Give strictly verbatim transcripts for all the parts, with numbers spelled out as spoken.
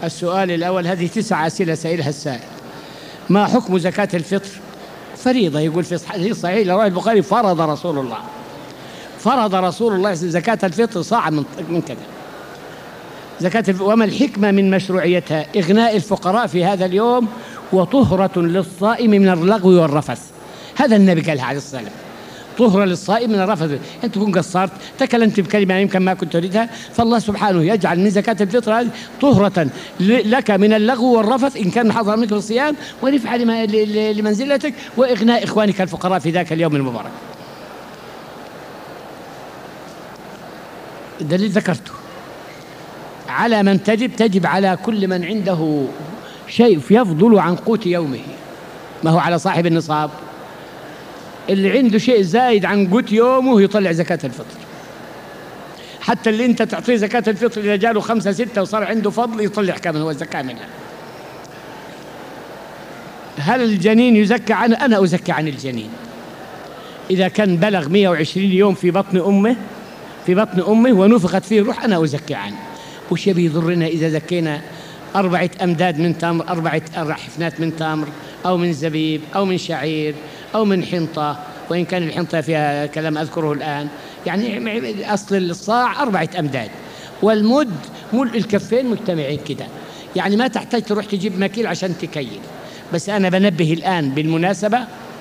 السؤال الأول، هذه تسع أسئلة سائلها السائل. ما حكم زكاة الفطر؟ فريضة، يقول في الحديث الصحيح رواه البخاري: فرض رسول الله فرض رسول الله زكاة الفطر صاعا من من كذا. زكاة الفطر. وما الحكمة من مشروعيتها؟ إغناء الفقراء في هذا اليوم وطهرة للصائم من اللغو والرفث. هذا النبي قالها عليه الصلاة والسلام: طهرة للصائم من الرفث. أنت تكون قصرت، تكلمت بكلمة يمكن ما كنت تريدها، فالله سبحانه يجعل من زكاة الفطر هذه طهرة لك من اللغو والرفث إن كان حضر منك الصيام، ورفعة لمنزلتك، وإغناء إخوانك الفقراء في ذاك اليوم المبارك. الدليل ذكرته. على من تجب؟ تجب على كل من عنده شيء يفضل عن قوت يومه. ما هو على صاحب النصاب. اللي عنده شيء زايد عن قوت يومه يطلع زكاة الفطر. حتى اللي انت تعطيه زكاة الفطر إذا جاله خمسة ستة وصار عنده فضل يطلع كمان هو الزكاة منها. هل الجنين يزكى عنه؟ أنا أزكى عن الجنين إذا كان بلغ مئة وعشرين يوم في بطن أمه في بطن أمه ونفخت فيه الروح، أنا أزكى عنه. وش يبي يضرنا إذا زكينا أربعة أمداد من تمر، أربعة حفنات من تمر أو من زبيب أو من شعير أو من حنطة، وإن كان الحنطة فيها كلام أذكره الآن. يعني أصل الصاع أربعة أمداد، والمد ملء الكفين مجتمعين كده، يعني ما تحتاج تروح تجيب مكيل عشان تكيل. بس أنا بنبه الآن بالمناسبة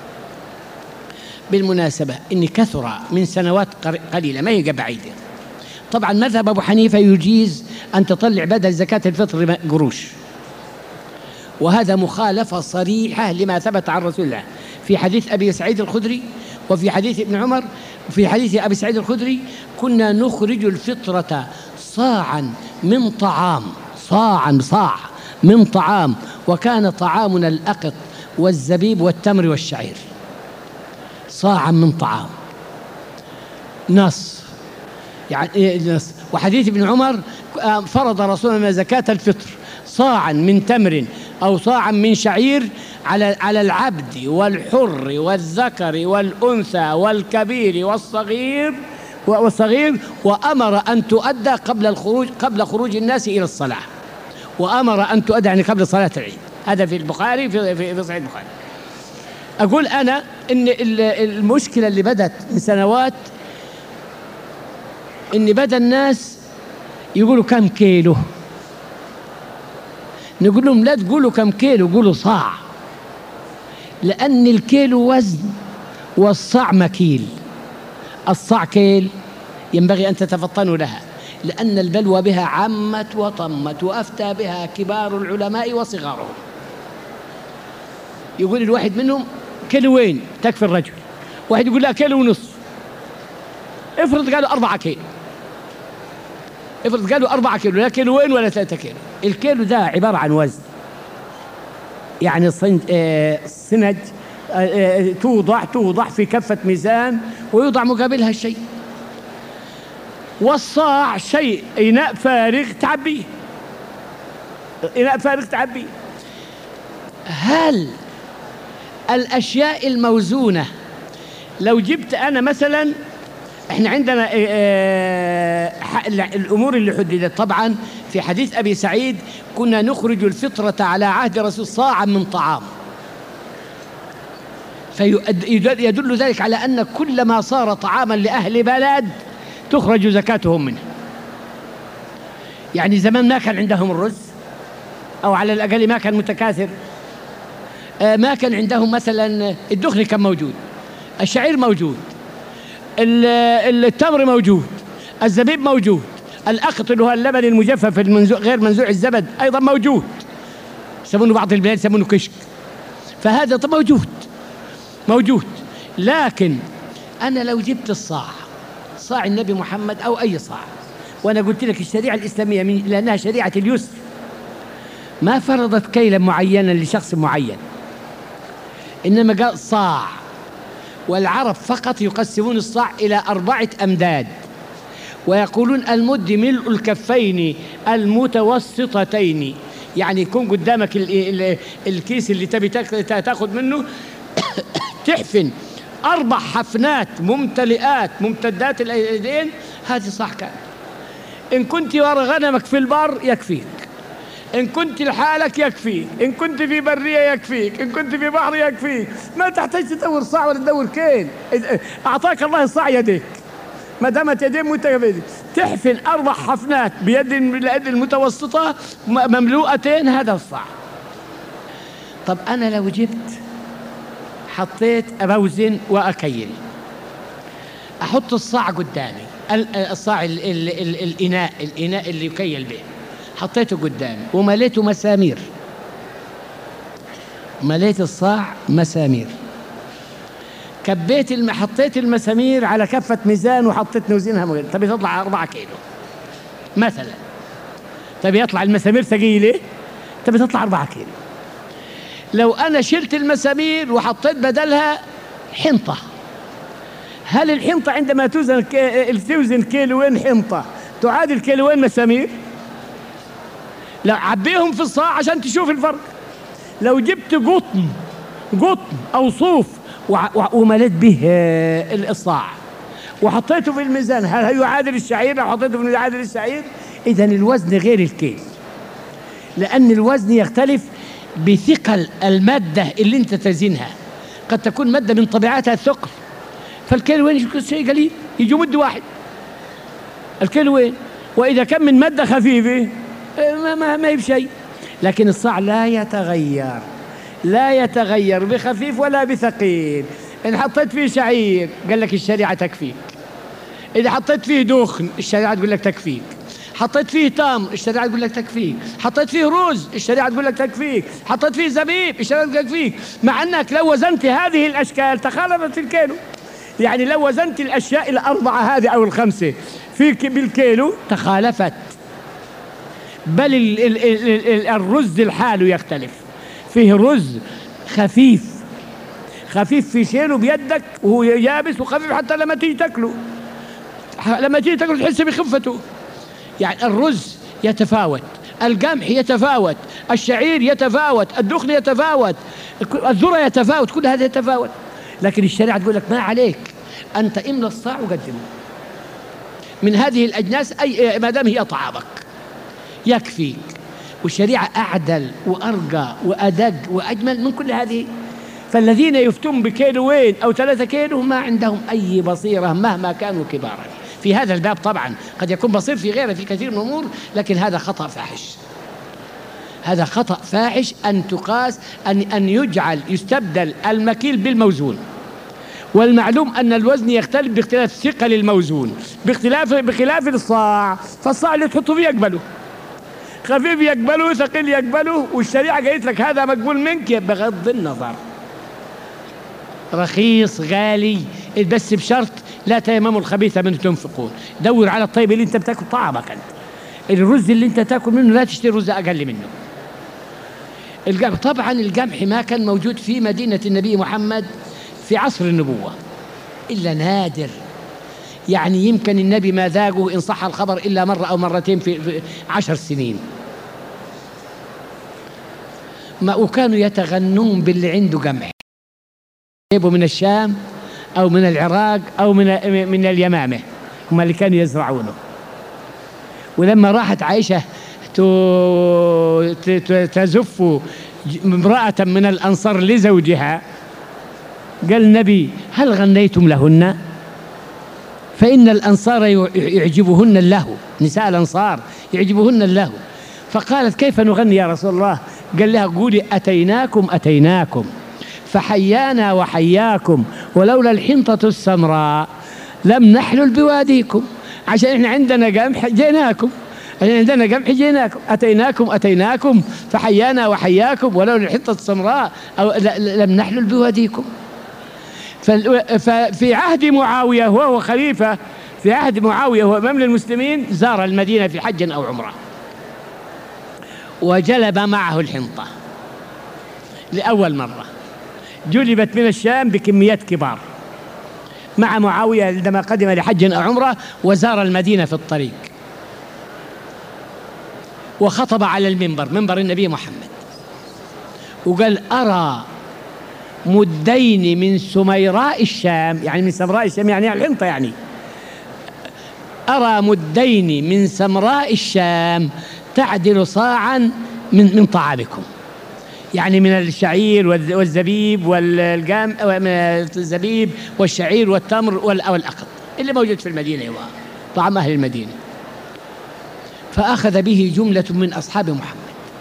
بالمناسبة إن كثر من سنوات قليلة، ما هي بعيدة. طبعا مذهب أبو حنيفة يجيز أن تطلع بدل زكاة الفطر قروش، وهذا مخالفة صريحة لما ثبت عن رسول الله في حديث أبي سعيد الخدري وفي حديث ابن عمر. وفي حديث أبي سعيد الخدري: كنا نخرج الفطرة صاعا من طعام، صاعا صاع من طعام، وكان طعامنا الأقط والزبيب والتمر والشعير. صاعا من طعام، نص يعني نص. وحديث ابن عمر: فرض رسول الله زكاة الفطر صاعا من تمر أو صاعا من شعير على على العبد والحر والذكر والأنثى والكبير والصغير والصغير وأمر أن تؤدى قبل الخروج قبل خروج الناس إلى الصلاة، وأمر أن تؤدى يعني قبل صلاة العيد. هذا في البخاري في في صحيح البخاري. أقول أنا إن المشكلة اللي بدت من سنوات إن بدأ الناس يقولوا كم كيلو، نقول لهم لا تقولوا كم كيلو، قولوا صاع، لأن الكيلو وزن والصاع مكيل. الصاع كيل ينبغي أن تتفطنوا لها، لأن البلوى بها عمت وطمت، وأفتى بها كبار العلماء وصغارهم. يقول الواحد منهم كيلوين تكفي الرجل، واحد يقول لا كيلو ونصف. افرض قالوا أربعة كيلو، افرض قالوا أربعة كيلو، لا كيلوين ولا ثلاثة كيلو. الكيلو ده عبارة عن وزن، يعني سنج توضع توضع في كفة ميزان ويوضع مقابلها الشيء. والصاع شيء إناء فارغ تعبيه، إناء فارغ تعبيه. هل الأشياء الموزونة لو جبت أنا مثلا، احنا عندنا الأمور اللي حددت طبعا في حديث أبي سعيد: كنا نخرج الفطرة على عهد رسول صاعا من طعام. فيدل ذلك على أن كل ما صار طعاما لأهل بلد تخرج زكاتهم منه. يعني زمان ما كان عندهم الرز، أو على الأقل ما كان متكاثر، ما كان عندهم مثلا الدخن كان موجود، الشعير موجود، التمر موجود، الزبيب موجود، الأقط اللي هو اللبن المجفف المنزوع غير منزوع الزبد أيضا موجود، يسمونه بعض البلاد يسمونه كشك. فهذا موجود موجود. لكن أنا لو جبت الصاع، صاع النبي محمد أو أي صاع، وأنا قلت لك الشريعة الإسلامية من لأنها شريعة اليسر ما فرضت كيلا معينا لشخص معين، إنما قال صاع. والعرب فقط يقسمون الصاع إلى أربعة أمداد، ويقولون المد ملء الكفين المتوسطتين، يعني يكون قدامك ال ال الكيس اللي تبي تاخذ منه تحفن أربع حفنات ممتلئات ممتدات اليدين، هذه صح كان. إن كنت ورا غنمك في البر يكفيك، إن كنت لحالك يكفيك، إن كنت في برية يكفيك، إن كنت في بحر يكفيك، ما تحتاج تدور صاع ولا تدور كيل. أعطاك الله الصاع يديك، ما دامت يدين متجاوزة تحفن أربع حفنات بيد اليد المتوسطة مملوءتين، هذا الصاع. طب أنا لو جبت حطيت أبوزن وأكيل، أحط الصاع قدامي، الصاع ال ال ال الإناء الإناء اللي يكيل به، حطيته قدامي ومليته مسامير، مليت الصاع مسامير، كبيت الم... حطيت المسامير على كفة ميزان وحطيت نوزنها مغير. طب تطلع أربعة كيلو مثلا، طب يطلع المسامير ثقيلة، طب تطلع أربعة كيلو. لو أنا شلت المسامير وحطيت بدلها حنطة، هل الحنطة عندما توزن كي... توزن كيلوين حنطة تعادل كيلوين مسامير؟ لا، عبيهم في الصاع عشان تشوف الفرق. لو جبت قطن قطن أو صوف ومليت به الصاع وحطيته في الميزان، هل يعادل الشعير؟ لو حطيته في الميزان يعادل الشعير؟ إذن الوزن غير الكيل، لأن الوزن يختلف بثقل المادة اللي أنت تزنها. قد تكون مادة من طبيعتها الثقل، فالكيل وين يكون شيء قليل يجي مد واحد الكيل وين، وإذا كان من مادة خفيفة ما ما ما بشيء. لكن الصاع لا يتغير، لا يتغير بخفيف ولا بثقيل. إن حطيت فيه شعير قال لك الشريعة تكفيك، إذا حطيت فيه دخن الشريعة تقول لك تكفيك، حطيت فيه تمر الشريعة تقول لك تكفيك، حطيت فيه رز الشريعة تقول لك تكفيك، حطيت فيه زبيب الشريعة تقول لك تكفيك. مع أنك لو وزنت هذه الأشكال تخالفت الكيلو، يعني لو وزنت الأشياء الأربعة هذه أو الخمسة في بالكيلو تخالفت. بل ال ال ال ال الرز الحال يختلف، فيه رز خفيف خفيف في شيله بيدك وهو يابس، وخفيف حتى لما تيجي تاكله، لما تيجي تاكله تحس بخفته. يعني الرز يتفاوت، القمح يتفاوت، الشعير يتفاوت، الدخن يتفاوت، الذرة يتفاوت، كل هذا يتفاوت. لكن الشريعة تقول لك ما عليك، أنت املى الصاع وقدمه من هذه الأجناس، أي ما دام هي طعامك يكفيك. والشريعة أعدل وأرقى وأدق وأجمل من كل هذه. فالذين يفتون بكيلوين أو ثلاثة كيلو ما عندهم أي بصيرة مهما كانوا كبارا في هذا الباب. طبعا قد يكون بصير في غيره في كثير من الأمور، لكن هذا خطأ فاحش، هذا خطأ فاحش أن تقاس، أن أن يجعل يستبدل المكيل بالموزون. والمعلوم أن الوزن يختلف باختلاف ثقل الموزون، باختلاف بخلاف الصاع، فالصاع اللي تحطه فيه يقبله، خفيف يقبله، ثقيل يقبله. والشريعة قالت لك هذا مقبول منك بغض النظر، رخيص غالي، بس بشرط لا تيمموا الخبيث منه تنفقون. دور على الطيب اللي انت بتاكل طعامك انت، الرز اللي انت تاكل منه لا تشتري رز اقل منه. القمح طبعا القمح ما كان موجود في مدينة النبي محمد في عصر النبوة إلا نادر، يعني يمكن النبي ما ذاقه إن صح الخبر إلا مرة أو مرتين في, في عشر سنين. ما وكانوا يتغنون باللي عنده قمح، يجيبوا من الشام أو من العراق أو من من اليمامة، هم اللي كانوا يزرعونه. ولما راحت عائشة تزف امرأة من الأنصار لزوجها، قال النبي هل غنيتم لهن؟ فإن الأنصار يعجبهن اللهو، نساء الأنصار يعجبهن اللهو. فقالت كيف نغني يا رسول الله؟ قال لها قولي أتيناكم أتيناكم فحيانا وحياكم ولولا الحنطة السمراء لم نحلل بواديكم. عشان احنا عندنا قمح جيناكم، عشان عندنا قمح جيناكم، أتيناكم أتيناكم فحيانا وحياكم ولولا الحنطة السمراء أو لم نحلل بواديكم. ففي عهد معاوية وهو خليفة، في عهد معاوية وهو إمام المسلمين، زار المدينة في حج أو عمرة وجلب معه الحنطة لأول مرة، جلبت من الشام بكميات كبار مع معاوية عندما قدم لحج أو عمرة وزار المدينة في الطريق، وخطب على المنبر، منبر النبي محمد، وقال أرى مدين من سميراء الشام، يعني من سمراء الشام يعني الحنطة، يعني أرى مدين من سمراء الشام تعدل صاعا من من طعامكم، يعني من الشعير والزبيب والجام، من الزبيب والشعير والتمر والأقط اللي موجود في المدينة، هو طعام أهل المدينة. فأخذ به جملة من أصحاب محمد.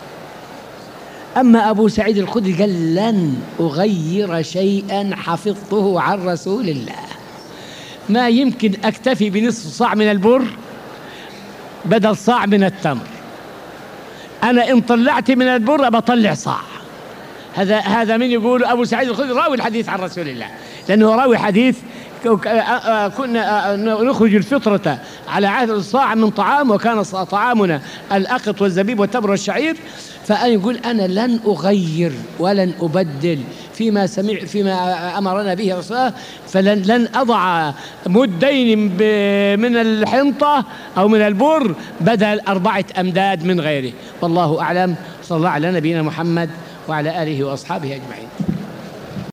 أما أبو سعيد الخدري قال لن أغير شيئا حفظته عن رسول الله، ما يمكن أكتفي بنصف صاع من البر بدل صاع من التمر، أنا إن طلعت من البر بطلع صاع. هذا هذا من يقول أبو سعيد الخدري راوي الحديث عن رسول الله، لأنه راوي حديث كنا نخرج الفطرة على عهد الصاع من طعام، وكان طعامنا الأقط والزبيب والتمر والشعير. فأنا يقول أنا لن أغير ولن أبدل فيما سمع فيما أمرنا به رسول الله، فلن لن أضع مدين من الحنطة أو من البر بدل أربعة أمداد من غيره. والله أعلم. صلى الله على نبينا محمد وعلى آله وأصحابه أجمعين.